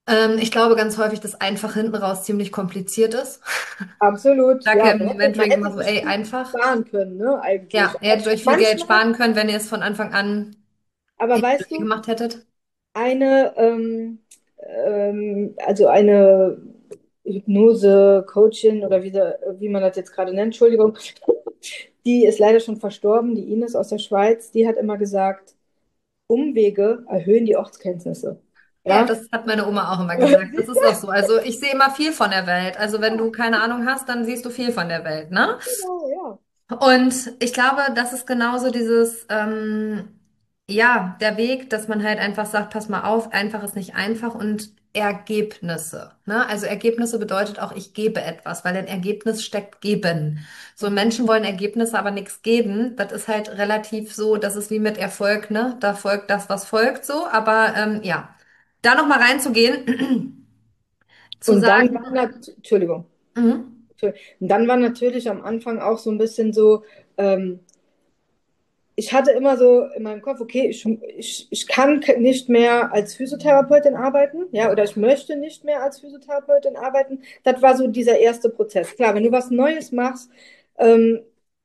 Ähm, ich glaube ganz häufig, dass einfach hinten raus ziemlich kompliziert ist. Absolut, Ich sage ja ja. im Man hätte, man Mentoring immer hätte so, sich ey, viel einfach. sparen können, ne, eigentlich. Ja, ihr Aber hättet euch viel Geld manchmal, sparen können, wenn ihr es von Anfang an aber weißt irgendwie du, gemacht hättet. eine, ähm, ähm, also eine Hypnose-Coachin oder wie, sie- wie man das jetzt gerade nennt, Entschuldigung, die ist leider schon verstorben, die Ines aus der Schweiz, die hat immer gesagt, Umwege erhöhen die Ortskenntnisse. Ja, Ja? das hat meine Oma auch immer gesagt. Das Siehst ist auch so. Also ich sehe immer viel von der Welt. Also wenn du? du keine Ahnung hast, dann siehst du viel von der Welt, ne? Genau, ja. Und ich glaube, das ist genauso dieses, ähm, ja, der Weg, dass man halt einfach sagt, pass mal auf, einfach ist nicht einfach und Ergebnisse. Ne? Also Ergebnisse bedeutet auch, ich gebe etwas, weil ein Ergebnis steckt geben. So Mhm. Menschen wollen Ergebnisse, aber nichts geben. Das ist halt relativ so, das ist wie mit Erfolg, ne? Da folgt das, was folgt so. Aber ähm, ja, da noch mal reinzugehen, zu Und dann sagen, war, nat Entschuldigung, mhm, und dann war natürlich am Anfang auch so ein bisschen so, ähm, ich hatte immer so in meinem Kopf, okay, ich, ich, ich kann nicht mehr als Physiotherapeutin arbeiten, ja, oder ich möchte nicht mehr als Physiotherapeutin arbeiten. Das war so dieser erste Prozess. Klar, wenn du was Neues machst, ähm,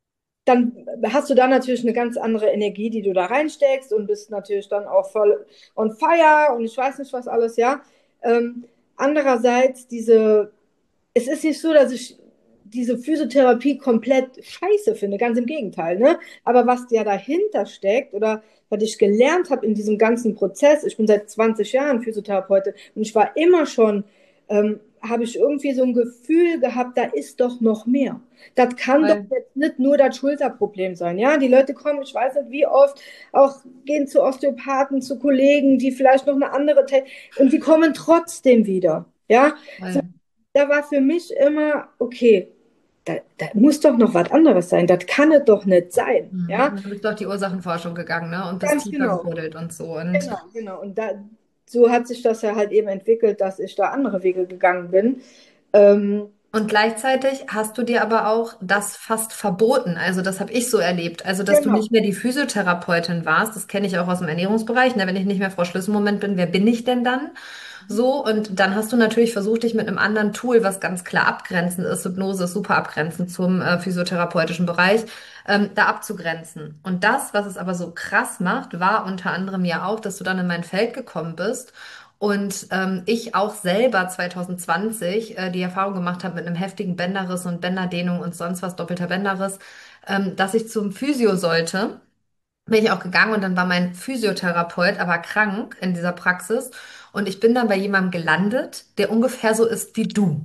dann hast du da natürlich eine ganz andere Energie, die du da reinsteckst und bist natürlich dann auch voll on fire und ich weiß nicht was alles, ja. Ähm, andererseits diese es ist nicht so, dass ich diese Physiotherapie komplett scheiße finde, ganz im Gegenteil, ne? Aber was ja dahinter steckt oder was ich gelernt habe in diesem ganzen Prozess, ich bin seit zwanzig Jahren Physiotherapeutin und ich war immer schon, ähm, habe ich irgendwie so ein Gefühl gehabt, da ist doch noch mehr. Das kann doch voll. jetzt nicht nur das Schulterproblem sein, ja? Die Leute kommen, ich weiß nicht wie oft, auch gehen zu Osteopathen, zu Kollegen, die vielleicht noch eine andere, Te und die kommen trotzdem wieder, ja? So, Voll. da war für mich immer, okay, da, da muss doch noch was anderes sein. Das kann es doch nicht sein. Mhm. Ja, Und du bist durch die Ursachenforschung gegangen, ne? Und bist ganz tiefer genau. gebuddelt und so. Und Genau, genau. Und da, so hat sich das ja halt eben entwickelt, dass ich da andere Wege gegangen bin. Ähm, Und gleichzeitig hast du dir aber auch das fast verboten. Also das habe ich so erlebt. Also dass du genau. nicht mehr die Physiotherapeutin warst, das kenne ich auch aus dem Ernährungsbereich. Ne? Wenn ich nicht mehr Frau Schlüsselmoment bin, wer bin ich denn dann? So, und dann hast du natürlich versucht, dich mit einem anderen Tool, was ganz klar abgrenzend ist, Hypnose ist super abgrenzend zum äh, physiotherapeutischen Bereich, ähm, da abzugrenzen. Und das, was es aber so krass macht, war unter anderem ja auch, dass du dann in mein Feld gekommen bist und ähm, ich auch selber zwanzig zwanzig äh, die Erfahrung gemacht habe mit einem heftigen Bänderriss und Bänderdehnung und sonst was, doppelter Bänderriss, ähm, dass ich zum Physio sollte. Bin ich auch gegangen und dann war mein Physiotherapeut aber krank in dieser Praxis und ich bin dann bei jemandem gelandet, der ungefähr so ist wie du.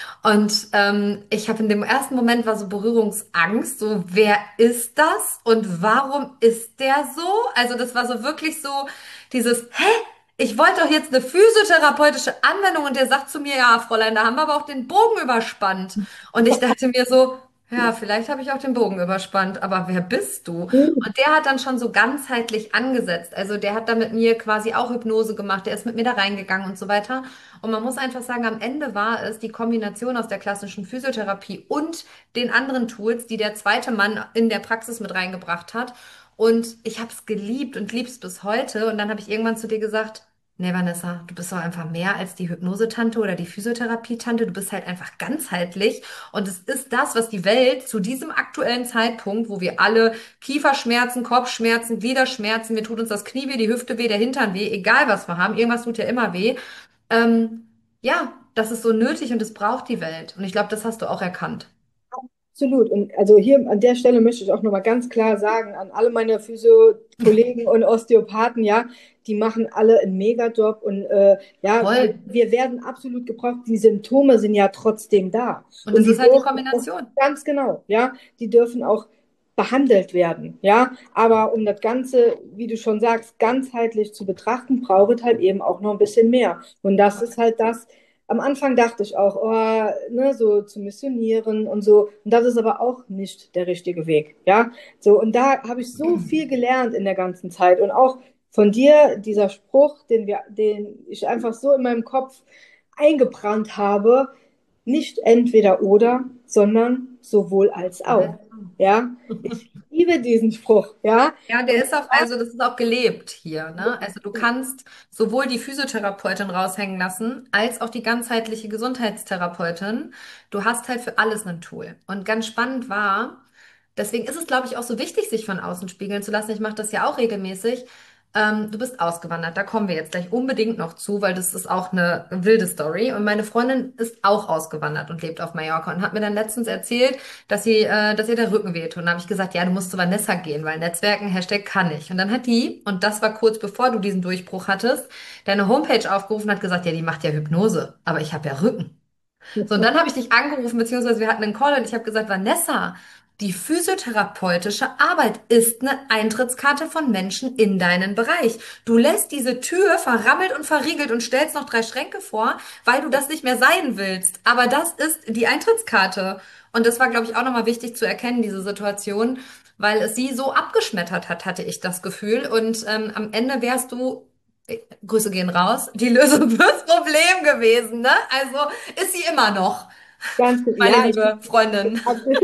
Und ähm, ich habe in dem ersten Moment war so Berührungsangst, so wer ist das und warum ist der so? Also das war so wirklich so dieses, hä? Ich wollte doch jetzt eine physiotherapeutische Anwendung und der sagt zu mir, ja, Fräulein, da haben wir aber auch den Bogen überspannt. Und ich dachte mir so, ja, vielleicht habe ich auch den Bogen überspannt, aber wer bist du? Und der hat dann schon so ganzheitlich angesetzt. Also der hat da mit mir quasi auch Hypnose gemacht, der ist mit mir da reingegangen und so weiter. Und man muss einfach sagen, am Ende war es die Kombination aus der klassischen Physiotherapie und den anderen Tools, die der zweite Mann in der Praxis mit reingebracht hat. Und ich habe es geliebt und lieb's bis heute. Und dann habe ich irgendwann zu dir gesagt, nee, Vanessa, du bist doch einfach mehr als die Hypnosetante oder die Physiotherapietante. Du bist halt einfach ganzheitlich. Und es ist das, was die Welt zu diesem aktuellen Zeitpunkt, wo wir alle Kieferschmerzen, Kopfschmerzen, Gliederschmerzen, mir tut uns das Knie weh, die Hüfte weh, der Hintern weh, egal was wir haben, irgendwas tut ja immer weh. Ähm, ja, das ist so nötig und es braucht die Welt. Und ich glaube, das hast du auch erkannt. Absolut. Und also hier an der Stelle möchte ich auch nochmal ganz klar sagen an alle meine Physio-Kollegen und Osteopathen, ja, die machen alle einen Megajob und äh, ja, wir, Voll. wir werden absolut gebraucht. Die Symptome sind ja trotzdem da. Und Und es die ist halt die dürfen auch, Kombination. ganz genau, ja, die dürfen auch behandelt werden, ja. Aber um das Ganze, wie du schon sagst, ganzheitlich zu betrachten, braucht es halt eben auch noch ein bisschen mehr. Und das ist halt das, am Anfang dachte ich auch, oh, ne, so zu missionieren und so. Und das ist aber auch nicht der richtige Weg, ja. So, und da habe ich so viel gelernt in der ganzen Zeit. Und auch von dir, dieser Spruch, den wir, den ich einfach so in meinem Kopf eingebrannt habe, nicht entweder oder, sondern sowohl als auch. Ja, ich liebe diesen Spruch, ja. Ja, der Und ist auch, also das ist auch gelebt hier, ne? Also du kannst sowohl die Physiotherapeutin raushängen lassen, als auch die ganzheitliche Gesundheitstherapeutin. Du hast halt für alles ein Tool. Und ganz spannend war, deswegen ist es, glaube ich, auch so wichtig, sich von außen spiegeln zu lassen. Ich mache das ja auch regelmäßig. Ähm, du bist ausgewandert, da kommen wir jetzt gleich unbedingt noch zu, weil das ist auch eine wilde Story. Und meine Freundin ist auch ausgewandert und lebt auf Mallorca und hat mir dann letztens erzählt, dass sie, äh, dass ihr der Rücken weht. Und dann habe ich gesagt, ja, du musst zu Vanessa gehen, weil Netzwerken, Hashtag kann ich. Und dann hat die, und das war kurz bevor du diesen Durchbruch hattest, deine Homepage aufgerufen und hat gesagt, ja, die macht ja Hypnose, aber ich habe ja Rücken. So, und dann habe ich dich angerufen, beziehungsweise wir hatten einen Call und ich habe gesagt, Vanessa, die physiotherapeutische Arbeit ist eine Eintrittskarte von Menschen in deinen Bereich. Du lässt diese Tür verrammelt und verriegelt und stellst noch drei Schränke vor, weil du das nicht mehr sein willst. Aber das ist die Eintrittskarte. Und das war, glaube ich, auch nochmal wichtig zu erkennen, diese Situation, weil es sie so abgeschmettert hat, hatte ich das Gefühl. Und ähm, am Ende wärst du, äh, Grüße gehen raus, die Lösung fürs Problem gewesen, ne? Also ist sie immer noch, ganz, meine ja, ich, liebe Freundin.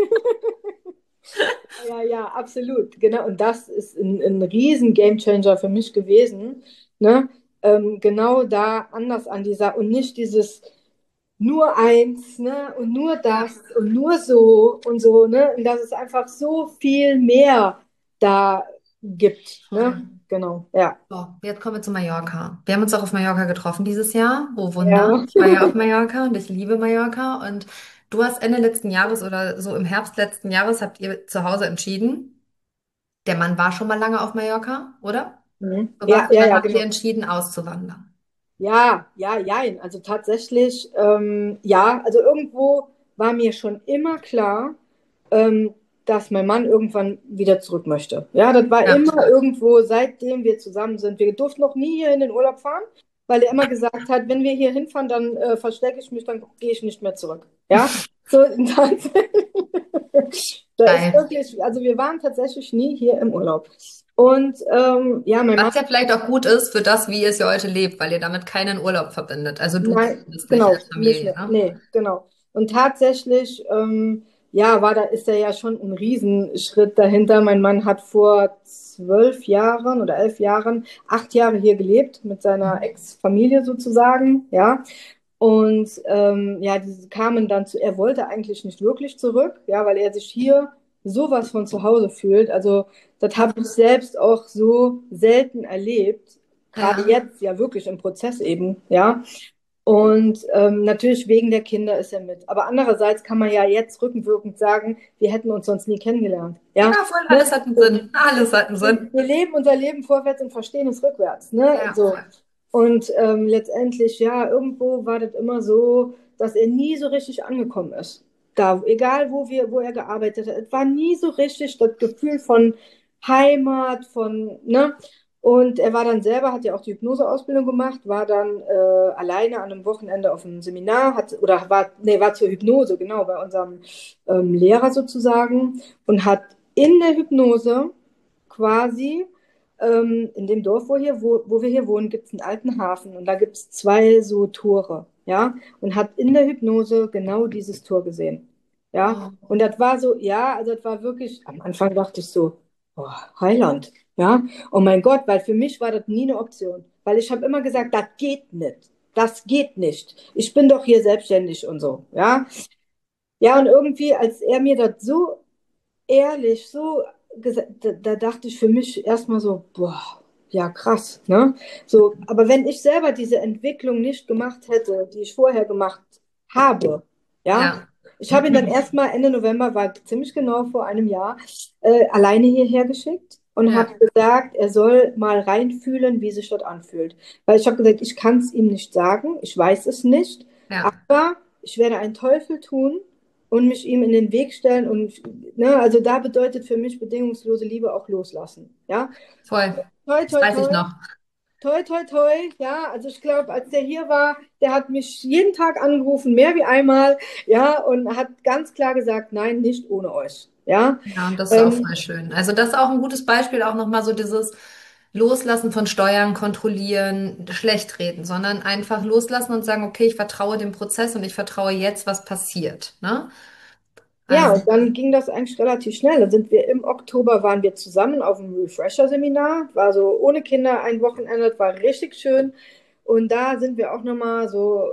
ja, ja, absolut. Genau. Und das ist ein, ein riesen Gamechanger für mich gewesen. Ne? Ähm, genau da anders an dieser und nicht dieses nur eins, ne? Und nur Ja. das und nur so und so, ne? Und dass es einfach so viel mehr da gibt, ne? Voll. Genau, ja. So, jetzt kommen wir zu Mallorca. Wir haben uns auch auf Mallorca getroffen dieses Jahr. Oh Wunder. Ja. Ich war ja auf Mallorca und ich liebe Mallorca. Und du hast Ende letzten Jahres oder so im Herbst letzten Jahres habt ihr zu Hause entschieden. Der Mann war schon mal lange auf Mallorca, oder? Mhm. So Ja, war's. Und ja, dann ja, habt ihr genau. entschieden, auszuwandern. Ja, ja, jein. Also tatsächlich, ähm, ja, also irgendwo war mir schon immer klar, ähm, dass mein Mann irgendwann wieder zurück möchte. Ja, das war Ja. immer irgendwo, seitdem wir zusammen sind. Wir durften noch nie hier in den Urlaub fahren, weil er immer gesagt hat, wenn wir hier hinfahren, dann äh, verstecke ich mich, dann gehe ich nicht mehr zurück. Ja, so, da ist Geil. wirklich, also wir waren tatsächlich nie hier im Urlaub. Und ähm, ja, mein Mann. Was ja vielleicht auch gut ist für das, wie ihr es ja heute lebt, weil ihr damit keinen Urlaub verbindet. Also du Nein, zumindest nicht genau, als nicht Familie, mehr. ne? Nee, genau. Und tatsächlich, ähm, ja, war da, ist da ja schon ein Riesenschritt dahinter. Mein Mann hat vor zwölf Jahren oder elf Jahren, acht Jahre hier gelebt mit seiner Mhm. Ex-Familie sozusagen, ja. Und ähm, ja, die kamen dann zu, er wollte eigentlich nicht wirklich zurück, ja, weil er sich hier sowas von zu Hause fühlt. Also, das habe ich selbst auch so selten erlebt. Gerade Ja. jetzt ja wirklich im Prozess eben, ja. Und ähm, natürlich wegen der Kinder ist er mit. Aber andererseits kann man ja jetzt rückenwirkend sagen, wir hätten uns sonst nie kennengelernt. Ja, Ja, voll, ne? alles hat einen So, Sinn. Alles hat einen wir, Sinn. wir leben unser Leben vorwärts und verstehen es rückwärts. Ne? Ja, So. voll. Und ähm, letztendlich, ja, irgendwo war das immer so, dass er nie so richtig angekommen ist. Da, egal wo wir, wo er gearbeitet hat, es war nie so richtig das Gefühl von Heimat, von, ne? Und er war dann selber, hat ja auch die Hypnoseausbildung gemacht, war dann äh, alleine an einem Wochenende auf einem Seminar, hat, oder war, nee, war zur Hypnose, genau, bei unserem ähm, Lehrer sozusagen und hat in der Hypnose quasi ähm, in dem Dorf, wo, hier, wo, wo wir hier wohnen, gibt es einen alten Hafen und da gibt es zwei so Tore, ja, und hat in der Hypnose genau dieses Tor gesehen, ja, Oh. und das war so, ja, also das war wirklich, am Anfang dachte ich so, oh, Heiland, ja, oh mein Gott, weil für mich war das nie eine Option, weil ich habe immer gesagt, das geht nicht, das geht nicht, ich bin doch hier selbstständig und so, ja, ja, und irgendwie, als er mir das so ehrlich, so gesagt, da, da dachte ich für mich erstmal so, boah, ja krass, ne? So, aber wenn ich selber diese Entwicklung nicht gemacht hätte, die ich vorher gemacht habe, ja, Ja. ich habe ihn dann erstmal Ende November, war ziemlich genau vor einem Jahr, äh, alleine hierher geschickt und habe Ja. gesagt, er soll mal reinfühlen, wie sich dort anfühlt. Weil ich habe gesagt, ich kann es ihm nicht sagen, ich weiß es nicht, Ja. aber ich werde einen Teufel tun und mich ihm in den Weg stellen und ne, also da bedeutet für mich bedingungslose Liebe auch loslassen. Ja, Voll. toi, Das toi, weiß ich toi, noch. toi, toi, toi. Ja, also ich glaube, als der hier war, der hat mich jeden Tag angerufen, mehr wie einmal, ja, und hat ganz klar gesagt, nein, nicht ohne euch. Ja, Ja, und das ist auch ähm, voll schön. Also das ist auch ein gutes Beispiel, auch nochmal so dieses Loslassen von Steuern, kontrollieren, schlecht reden, sondern einfach loslassen und sagen, okay, ich vertraue dem Prozess und ich vertraue jetzt, was passiert, ne? Ja, Also, und dann ging das eigentlich relativ schnell. Dann sind wir im Oktober waren wir zusammen auf dem Refresher-Seminar. War so ohne Kinder ein Wochenende, das war richtig schön. Und da sind wir auch nochmal so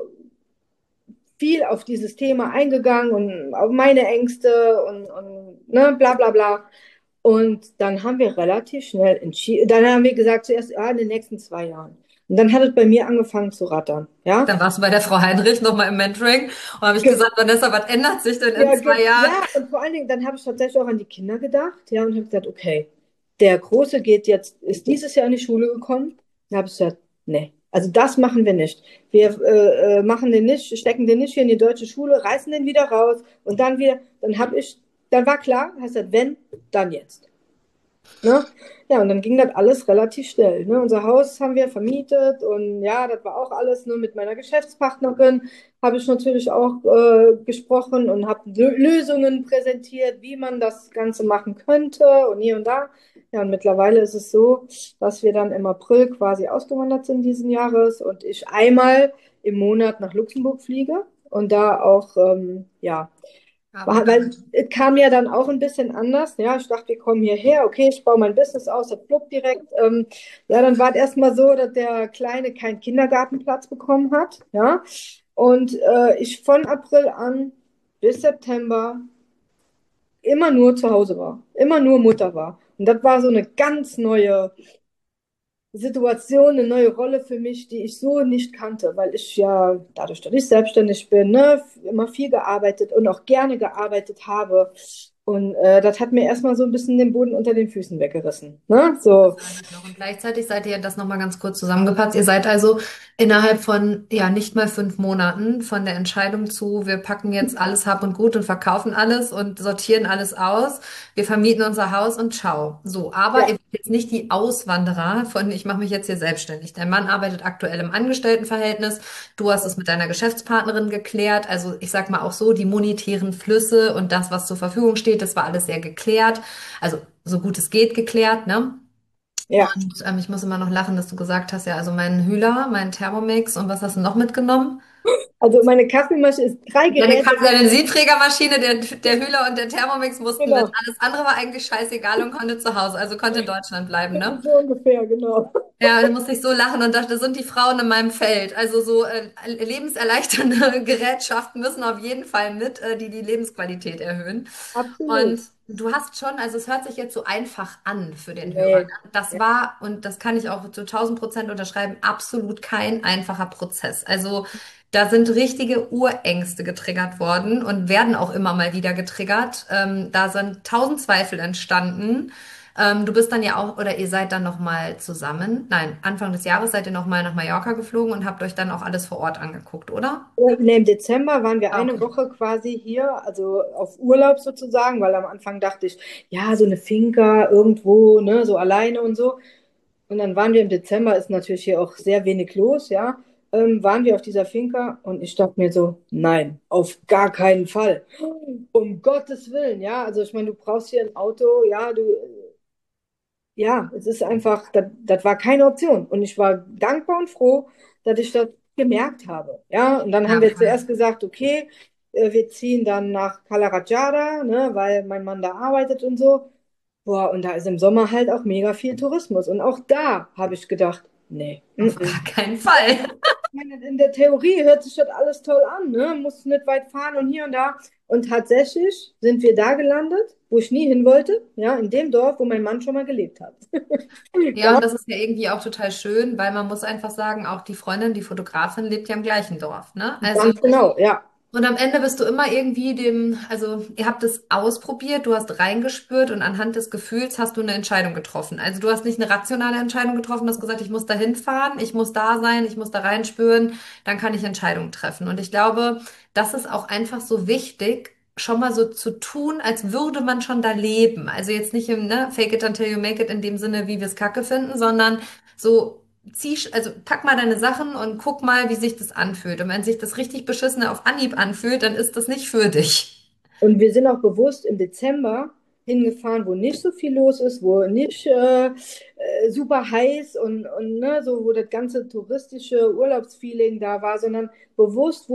viel auf dieses Thema eingegangen und auf meine Ängste und, und ne, bla bla bla. Und dann haben wir relativ schnell entschieden, dann haben wir gesagt, zuerst ja, in den nächsten zwei Jahren. Und dann hat es bei mir angefangen zu rattern. Ja, dann warst du bei der Frau Heinrich nochmal im Mentoring und habe ich gesagt, Vanessa, was ändert sich denn in ja, zwei ge- Jahren? ja, und vor allen Dingen, dann habe ich tatsächlich auch an die Kinder gedacht, ja, und habe gesagt, okay, der Große geht jetzt, ist dieses Jahr in die Schule gekommen. Dann habe ich gesagt, nee, also das machen wir nicht. Wir äh, äh, machen den nicht, stecken den nicht hier in die deutsche Schule, reißen den wieder raus und dann wieder, dann habe ich, dann war klar, heißt das, wenn, dann jetzt. Ne? Ja, und dann ging das alles relativ schnell. Ne? Unser Haus haben wir vermietet und ja, das war auch alles nur mit meiner Geschäftspartnerin. Habe ich natürlich auch äh, gesprochen und habe Lö- Lösungen präsentiert, wie man das Ganze machen könnte und hier und da. Ja, und mittlerweile ist es so, dass wir dann im April quasi ausgewandert sind diesen Jahres und ich einmal im Monat nach Luxemburg fliege und da auch, ähm, ja, Ja, war, wunderbar. weil es kam ja dann auch ein bisschen anders. Ja, ich dachte, wir kommen hierher, okay, ich baue mein Business aus, das fluppt direkt. Ähm, ja, dann war es erstmal so, dass der Kleine keinen Kindergartenplatz bekommen hat. Ja, und äh, ich von April an bis September immer nur zu Hause war, immer nur Mutter war. Und das war so eine ganz neue Situation, eine neue Rolle für mich, die ich so nicht kannte, weil ich ja dadurch, dass ich selbstständig bin, ne, immer viel gearbeitet und auch gerne gearbeitet habe. Und äh, das hat mir erstmal so ein bisschen den Boden unter den Füßen weggerissen. Ne? Das So, sage ich noch. Und gleichzeitig seid ihr das nochmal ganz kurz zusammengepasst. Ihr seid also innerhalb von, ja, nicht mal fünf Monaten von der Entscheidung zu, wir packen jetzt alles Hab und Gut und verkaufen alles und sortieren alles aus. Wir vermieten unser Haus und ciao. So, aber ihr ja, seid jetzt nicht die Auswanderer von, ich mache mich jetzt hier selbstständig. Dein Mann arbeitet aktuell im Angestelltenverhältnis. Du hast es mit deiner Geschäftspartnerin geklärt. Also ich sag mal auch so, die monetären Flüsse und das, was zur Verfügung steht, das war alles sehr geklärt. Also so gut es geht geklärt, ne? ja. Und ähm, ich muss immer noch lachen, dass du gesagt hast, ja, also meinen Hühler, meinen Thermomix und was hast du noch mitgenommen? Also meine Kaffeemaschine ist drei Deine, Geräte. Kaffee- deine Siebträgermaschine, der, der Hühler und der Thermomix mussten mit. Genau, Alles andere war eigentlich scheißegal und konnte zu Hause, also konnte in Deutschland bleiben, ne? so ungefähr, genau. Ja, da musste ich so lachen und dachte, das sind die Frauen in meinem Feld. Also so äh, lebenserleichternde Gerätschaften müssen auf jeden Fall mit, äh, die die Lebensqualität erhöhen. Absolut. Und du hast schon, also es hört sich jetzt so einfach an für den Hörer. Nee. Ne? Das Ja, war, und das kann ich auch zu tausend Prozent unterschreiben, absolut kein einfacher Prozess. Also da sind richtige Urängste getriggert worden und werden auch immer mal wieder getriggert. Ähm, da sind tausend Zweifel entstanden. Ähm, du bist dann ja auch, oder ihr seid dann nochmal zusammen. Nein, Anfang des Jahres seid ihr nochmal nach Mallorca geflogen und habt euch dann auch alles vor Ort angeguckt, oder? nee, im Dezember waren wir Ah, eine okay. Woche quasi hier, also auf Urlaub sozusagen, weil am Anfang dachte ich, ja, so eine Finca irgendwo, ne, so alleine und so. Und dann waren wir im Dezember, ist natürlich hier auch sehr wenig los, ja. Ähm, waren wir auf dieser Finca und ich dachte mir so, nein, auf gar keinen Fall. Um Gottes Willen, ja. Also ich meine, du brauchst hier ein Auto, ja, du, ja, es ist einfach, das, das war keine Option. Und ich war dankbar und froh, dass ich das gemerkt habe. Ja, und dann haben Ja, wir voll. zuerst gesagt, okay, äh, wir ziehen dann nach Calarajada, ne, weil mein Mann da arbeitet und so. Boah, und da ist im Sommer halt auch mega viel Tourismus. Und auch da habe ich gedacht, nee, mm Auf -mm. gar keinen Fall. Ich meine, in der Theorie hört sich das alles toll an, ne? Musst nicht weit fahren und hier und da. Und tatsächlich sind wir da gelandet, wo ich nie hin wollte, ja, in dem Dorf, wo mein Mann schon mal gelebt hat. Ja, Ja, und das ist ja irgendwie auch total schön, weil man muss einfach sagen, auch die Freundin, die Fotografin, lebt ja im gleichen Dorf, ne? Also ganz genau, ja. und am Ende bist du immer irgendwie dem, also ihr habt es ausprobiert, du hast reingespürt und anhand des Gefühls hast du eine Entscheidung getroffen. Also du hast nicht eine rationale Entscheidung getroffen, du hast gesagt, ich muss da hinfahren, ich muss da sein, ich muss da reinspüren, dann kann ich Entscheidungen treffen. Und ich glaube, das ist auch einfach so wichtig, schon mal so zu tun, als würde man schon da leben. Also jetzt nicht im, ne, fake it until you make it in dem Sinne, wie wir es Kacke finden, sondern so zieh, also pack mal deine Sachen und guck mal, wie sich das anfühlt. Und wenn sich das richtig beschissene auf Anhieb anfühlt, dann ist das nicht für dich. Und wir sind auch bewusst im Dezember hingefahren, wo nicht so viel los ist, wo nicht äh, äh, super heiß und, und ne, so, wo das ganze touristische Urlaubsfeeling da war, sondern bewusst, wo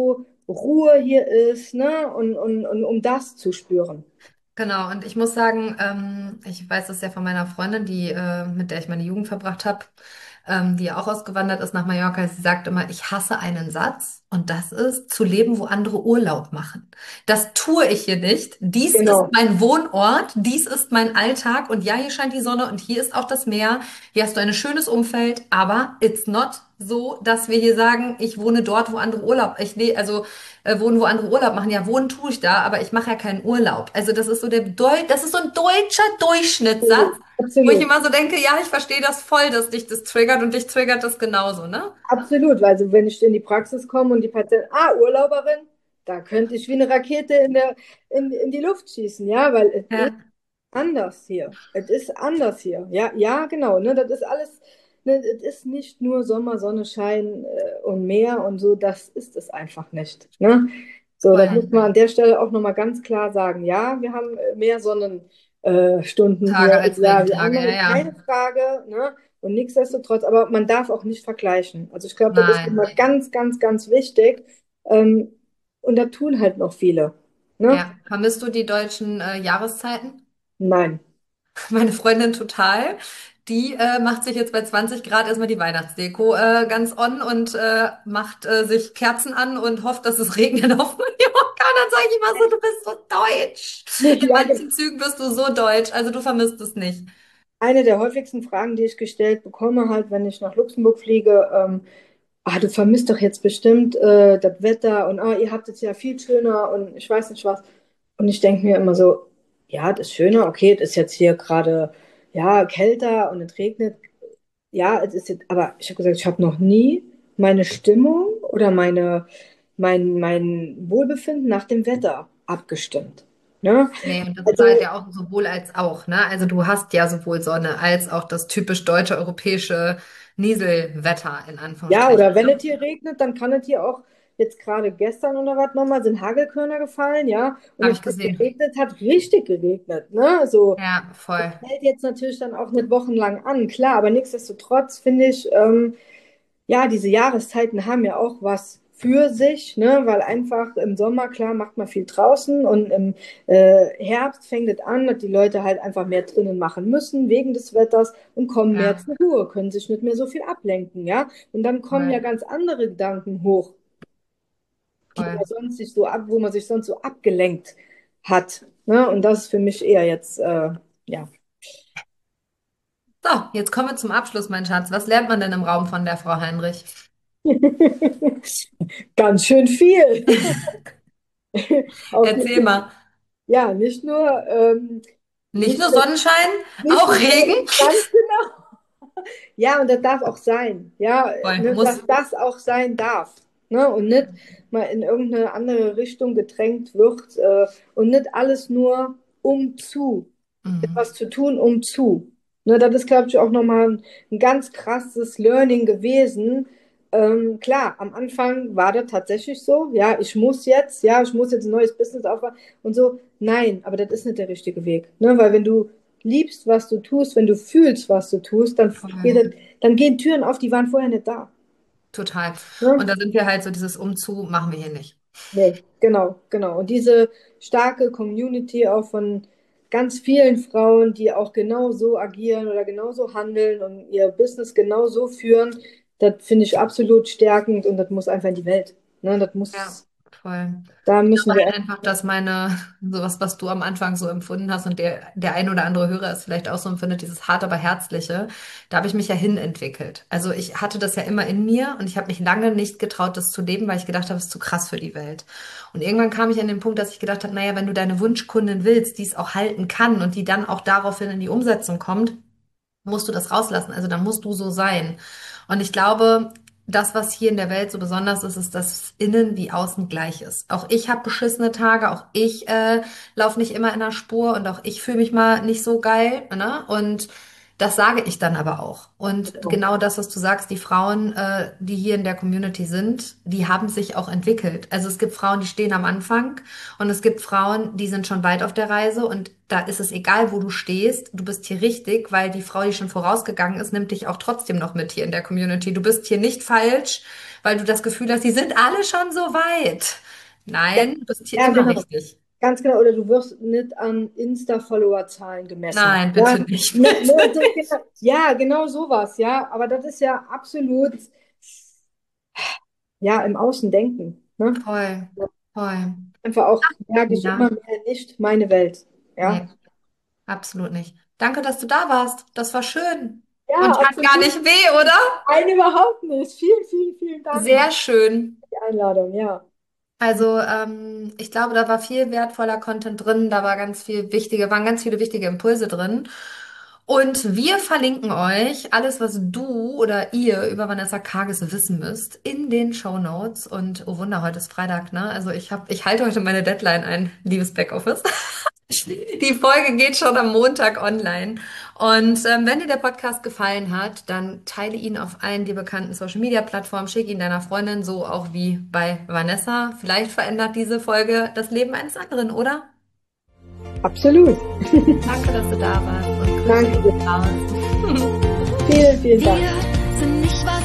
Ruhe hier ist, ne? Und, und, und um das zu spüren. Genau, und ich muss sagen, ähm, ich weiß das ja von meiner Freundin, die, äh, mit der ich meine Jugend verbracht habe, ähm, die ja auch ausgewandert ist nach Mallorca. Sie sagt immer, ich hasse einen Satz und das ist, zu leben, wo andere Urlaub machen. Das tue ich hier nicht. Dies ist Genau. mein Wohnort, dies ist mein Alltag und ja, hier scheint die Sonne und hier ist auch das Meer. Hier hast du ein schönes Umfeld, aber it's not so, dass wir hier sagen, ich wohne dort, wo andere Urlaub, ich nee, also äh, wohnen, wo andere Urlaub machen. Ja, wohnen tue ich da, aber ich mache ja keinen Urlaub. Also das ist so der Deu das ist so ein deutscher Durchschnittssatz, Absolut. wo ich Absolut. immer so denke, ja, ich verstehe das voll, dass dich das triggert und dich triggert das genauso, ne? Absolut. Also wenn ich in die Praxis komme und die Patientin, ah, Urlauberin, da könnte ich wie eine Rakete in der, in, in die Luft schießen, ja, weil es ist Ja, anders hier. Es ist anders hier. Ja, ja, genau. Ne, das ist alles, ne, es ist nicht nur Sommer, Sonnenschein äh, und Meer und so, das ist es einfach nicht. Ne? So, das muss voll. man an der Stelle auch nochmal ganz klar sagen. Ja, wir haben äh, mehr Sonnenstunden äh, Stunden Tage hier im als Jahr wie Regentage, ja, andere, ja. keine Frage. Ne? Und nichtsdestotrotz, aber man darf auch nicht vergleichen. Also ich glaube, das ist Nein. immer ganz, ganz, ganz wichtig. Ähm, und da tun halt noch viele. Ne? Ja. Vermisst du die deutschen äh, Jahreszeiten? Nein. Meine Freundin total. Die äh, macht sich jetzt bei zwanzig Grad erstmal die Weihnachtsdeko äh, ganz on und äh, macht äh, sich Kerzen an und hofft, dass es regnet auf Mallorca. Und dann sage ich immer so, du bist so deutsch. In Ja, manchen Zügen bist du so deutsch, also du vermisst es nicht. eine der häufigsten Fragen, die ich gestellt bekomme, halt, wenn ich nach Luxemburg fliege, ähm, ah, du vermisst doch jetzt bestimmt äh, das Wetter und ah, ihr habt es ja viel schöner und ich weiß nicht was. Und ich denke mir immer so, ja, das ist schöner, okay, es ist jetzt hier gerade, ja, kälter und es regnet. Ja, es ist jetzt, aber ich habe gesagt, ich habe noch nie meine Stimmung oder meine, mein, mein Wohlbefinden nach dem Wetter abgestimmt. Ne? Nee, und das ist halt Also ja auch sowohl als auch, ne? Also du hast ja sowohl Sonne als auch das typisch deutsche, europäische Nieselwetter in ja, Anführungsstrichen. oder wenn Ne? es hier regnet, dann kann es hier auch, jetzt gerade gestern oder was nochmal, sind Hagelkörner gefallen, ja, und Habe es ich hat gesehen. geregnet, hat richtig geregnet, ne, so, Ja, voll. hält jetzt natürlich dann auch nicht wochenlang an, klar, aber nichtsdestotrotz finde ich, ähm, ja, diese Jahreszeiten haben ja auch was für sich, ne, weil einfach im Sommer, klar, macht man viel draußen und im äh, Herbst fängt es an, dass die Leute halt einfach mehr drinnen machen müssen wegen des Wetters und kommen mehr Ja, zur Ruhe, können sich nicht mehr so viel ablenken, ja. Und dann kommen ja voll, ganz andere Gedanken hoch, die man voll. sonst sich so ab, wo man sich sonst so abgelenkt hat, ne. Und das ist für mich eher jetzt, äh, ja. So, jetzt kommen wir zum Abschluss, mein Schatz. Was lernt man denn im Raum von der Frau Heinrich? Ganz schön viel. Auf Erzähl jeden mal. Ja, nicht nur, ähm, Nicht nicht, nur Sonnenschein, nicht auch nur Regen? ganz genau. Ja, und das darf auch sein. Ja, Voll, ne, muss. dass das auch sein darf. Ne? Und nicht mal in irgendeine andere Richtung gedrängt wird äh, und nicht alles nur um zu. Mhm. Etwas zu tun, um zu. Ne, das ist, glaube ich, auch nochmal ein, ein ganz krasses Learning gewesen. Ähm, klar, am Anfang war das tatsächlich so, ja, ich muss jetzt, ja, ich muss jetzt ein neues Business aufbauen und so. Nein, aber das ist nicht der richtige Weg. Ne? Weil wenn du liebst, was du tust, wenn du fühlst, was du tust, dann, geht Voll. das, dann gehen Türen auf, die waren vorher nicht da. Total. Und Ne? da sind wir halt so, dieses Umzu machen wir hier nicht. Nee, genau, genau. Und diese starke Community auch von ganz vielen Frauen, die auch genau so agieren oder genau so handeln und ihr Business genau so führen, das finde ich absolut stärkend und das muss einfach in die Welt. Ne, das Ja, muss, voll. da Ich müssen glaube wir halt einfach. einfach, dass meine, sowas, was du am Anfang so empfunden hast und der, der ein oder andere Hörer es vielleicht auch so empfindet, dieses hart, aber herzliche, da habe ich mich ja hinentwickelt. Also ich hatte das ja immer in mir und ich habe mich lange nicht getraut, das zu leben, weil ich gedacht habe, es ist zu krass für die Welt. Und irgendwann kam ich an den Punkt, dass ich gedacht habe, naja, wenn du deine Wunschkundin willst, die es auch halten kann und die dann auch daraufhin in die Umsetzung kommt, musst du das rauslassen. Also dann musst du so sein. Und ich glaube, das, was hier in der Welt so besonders ist, ist, dass innen wie außen gleich ist. Auch ich habe beschissene Tage, auch ich äh, laufe nicht immer in der Spur und auch ich fühle mich mal nicht so geil. Ne? Und Das sage ich dann aber auch. Und Genau. genau das, was du sagst, die Frauen, äh, die hier in der Community sind, die haben sich auch entwickelt. Also es gibt Frauen, die stehen am Anfang und es gibt Frauen, die sind schon weit auf der Reise und da ist es egal, wo du stehst. Du bist hier richtig, weil die Frau, die schon vorausgegangen ist, nimmt dich auch trotzdem noch mit hier in der Community. Du bist hier nicht falsch, weil du das Gefühl hast, die sind alle schon so weit. Ja, Nein, du bist hier ja, immer genau. richtig. Ganz genau. Oder du wirst nicht an Insta-Follower-Zahlen gemessen. Nein, Ja, bitte nicht. ne, ne, das, genau, ja, genau sowas, ja. Aber das ist ja absolut, ja, im Außendenken. Ne? Voll, voll. Einfach auch, merke ich Ja, immer mehr, nicht meine Welt. Ja, nee. Absolut nicht. Danke, dass du da warst. Das war schön. ja, Und tat gar absolut. nicht weh, oder? Nein, überhaupt nicht. Vielen, vielen, vielen Dank Sehr schön. für die Einladung. Ja, Also, ähm, ich glaube, da war viel wertvoller Content drin, da war ganz viel wichtige, waren ganz viele wichtige Impulse drin. Und wir verlinken euch alles, was du oder ihr über Vanessa Karges wissen müsst, in den Shownotes. Und oh Wunder, heute ist Freitag, ne? Also ich hab, ich halte heute meine Deadline ein, liebes Backoffice. Die Folge geht schon am Montag online. Und ähm, wenn dir der Podcast gefallen hat, dann teile ihn auf allen dir bekannten Social Media Plattformen, schick ihn deiner Freundin, so auch wie bei Vanessa. Vielleicht verändert diese Folge das Leben eines anderen, oder? absolut. Danke, dass du da warst und Grüße Danke. gehen raus. Vielen, vielen Dank. Wir sind nicht weit